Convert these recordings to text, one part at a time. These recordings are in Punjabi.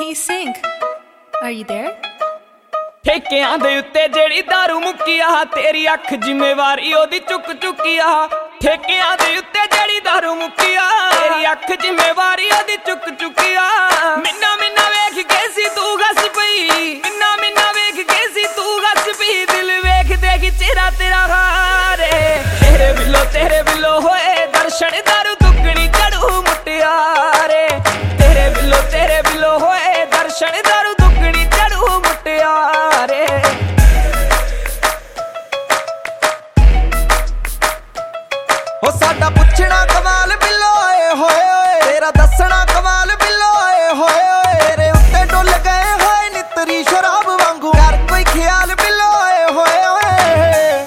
Hey Sink, are you there? ਠੇਕਿਆਂ ਦੇ ਉੱਤੇ ਜਿਹੜੀ ਦਾਰੂ ਮੁੱਕੀ ਆ ਤੇਰੀ ਅੱਖ ਜ਼ਿੰਮੇਵਾਰੀ ਉਹਦੀ ਚੁੱਕ ਚੁੱਕੀ ਆ ਠੇਕਿਆਂ ਦੇ ਉੱਤੇ ਜਿਹੜੀ ਦਾਰੂ ਮੁੱਕੀ ਆ ਤੇਰੀ ਅੱਖ ਜ਼ਿੰਮੇਵਾਰੀ ਉਹਦੀ ਚੁੱਕ ਚੁੱਕੀ ਆ ਮਿੰਨਾ ਮਿੰਨਾ ਵੇਖ ਕੇ ਸੀ ਤੂੰ ਗੱਸ ਪਈ ਮਿੰਨਾ ਮਿੰਨਾ ਵੇਖ ਕੇ ਸੀ ਤੂੰ ਗੱਸ ਪਈ ਦਿਲ ਵੇਖ ਦੇਖ ਚਿਹਰਾ ਤੇਰਾ ਹਾਰੇ ਤੇਰੇ ਬਿੱਲੋ ਹੋਏ ਦਰਸ਼ਨ ਦਾਰੂ ਦੁੱਗਣੀ ਚੜੂ ਮੁਟਿਆਰੇ ਤੇਰੇ ਬਿੱਲੋ ਹੋਏ ਦਰਸ਼ਨ ਦਾਰੂ ਦੁੱਗਣੀ ਚੜੂ ਮੁਟਿਆਰੇ ਹੋ ਸਾਡਾ ਪੁੱਛਣਾ ਕਮਾਲ ਬਿੱਲੋ ਆਏ ਹੋਏ ਓਏ ਤੇਰਾ ਦੱਸਣਾ ਕਮਾਲ ਬਿੱਲੋ ਆਏ ਹੋਏ ਓਏ ਤੇਰੇ ਉੱਤੇ ਡੁੱਲ ਗਏ ਹੋਏ ਨਿਤਰੀ ਸ਼ਰਾਬ ਵਾਂਗੂ ਕਰ ਕੋਈ ਖਿਆਲ ਬਿੱਲੋ ਆਏ ਹੋਏ ਓਏ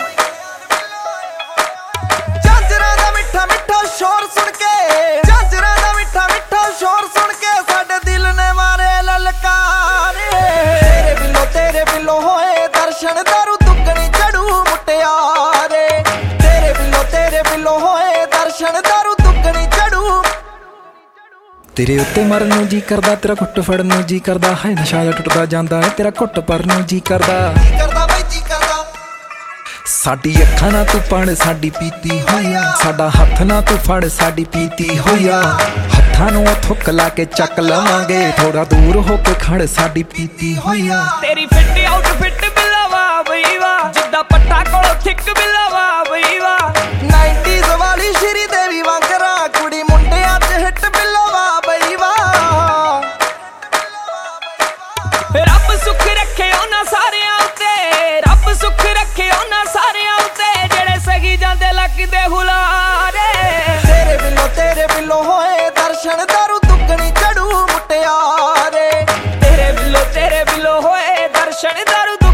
ਝਾਂਜਰਾਂ ਦਾ ਮਿੱਠਾ ਮਿੱਠਾ ਸ਼ੋਰ ਸੁਣ ਕੇ ਝਾਂਜਰਾਂ ਦਾ ਮਿੱਠਾ ਮਿੱਠਾ ਸ਼ੋਰ ਸੁਣ ਕੇ ਸਾਡੇ ਦਿਲ ਨੇ ਮਾਰੇ ਲਲਕਾਰੇ ਤੇਰੇ ਬਿੱਲੋ ਹੋਏ ਦਰਸ਼ਨ ਦਾਰੂ ਦੁੱਗਣੀ ਚੜੂ ਮੁਟਿਆਰੇ ਤੇਰੇ ਬਿੱਲੋ ਹੋਏ ਦਰਸ਼ਨ ਦਾਰੂ ਦੁੱਗਣੀ ਚੜੂ ਤੇਰੇ ਉੱਤੇ ਮਰਨ ਨੂੰ ਜੀ ਕਰਦਾ ਤੇਰਾ ਘੁੱਟ ਫੜਨ ਨੂੰ ਜੀ ਕਰਦਾ ਹੈ ਨਸ਼ਾ ਜਿਹਾ ਟੁੱਟਦਾ ਜਾਂਦਾ ਹੈ ਤੇਰਾ ਘੁੱਟ ਪਰ ਨੂੰ ਜੀ ਕਰਦਾ ਬਈ ਜੀ ਕਰਦਾ ਸਾਡੀ ਅੱਖਾਂ ਨਾਲ ਤੂੰ ਪੜ ਸਾਡੀ ਪੀਤੀ ਹੋਇਆ ਸਾਡਾ ਹੱਥ ਨਾਲ ਤੂੰ ਫੜ ਸਾਡੀ ਪੀਤੀ ਹੋਇਆ ਹੱਥਾਂ ਨੂੰ ਥੁੱਕ ਲਾ ਕੇ ਚੱਕ ਲਵਾਂਗੇ ਥੋੜਾ ਦੂਰ ਹੋ ਕੇ ਖੜ ਸਾਡੀ ਪੀਤੀ ਹੋਇਆ ਤੇਰੀ ਫਿੱਟ ਆਊਟਫਿੱਟ ਬਿੱਲਾਵਾ ਬਈ ਵਾ ਜਿੱਦਾਂ ਪੱਟਾ ਕੋਲੋਂ ਥਿੱਕ ਬਿੱਲਾਵਾ ਬਈ ਵਾ 90s ਵਾਲੀ ਸ਼੍ਰੀ ਦੇਵੀ ਵਾਂਗਰਾ ਕੁੜੀ ਮੁੰਡਿਆਂ 'ਚ ਹਿੱਟ ਬਿੱਲੋਵਾ ਬਈ ਵਾ ਰੱਬ ਸੁੱਖ ਰੱਖੇ ਉਹਨਾਂ ਸਾਰਿਆਂ ਉੱਤੇ ਰੱਬ ਸੁੱਖ ਰੱਖੇ ਉਹਨਾਂ ਸਾਰਿਆਂ ਉੱਤੇ ਜਿਹੜੇ ਸਗੀ ਜਾਂਦੇ ਲੱਗਦੇ ਹੁਲਾਰੇ ਤੇਰੇ ਬਿੱਲੋ ਹੋਏ ਦਰਸ਼ਨ ਦਾਰੂ ਦੁੱਗਣੀ ਚੜੂ ਮੁਟਿਆਰੇ ਤੇਰੇ ਬਿੱਲੋ ਹੋਏ ਦਰਸ਼ਨ ਦਾਰੂ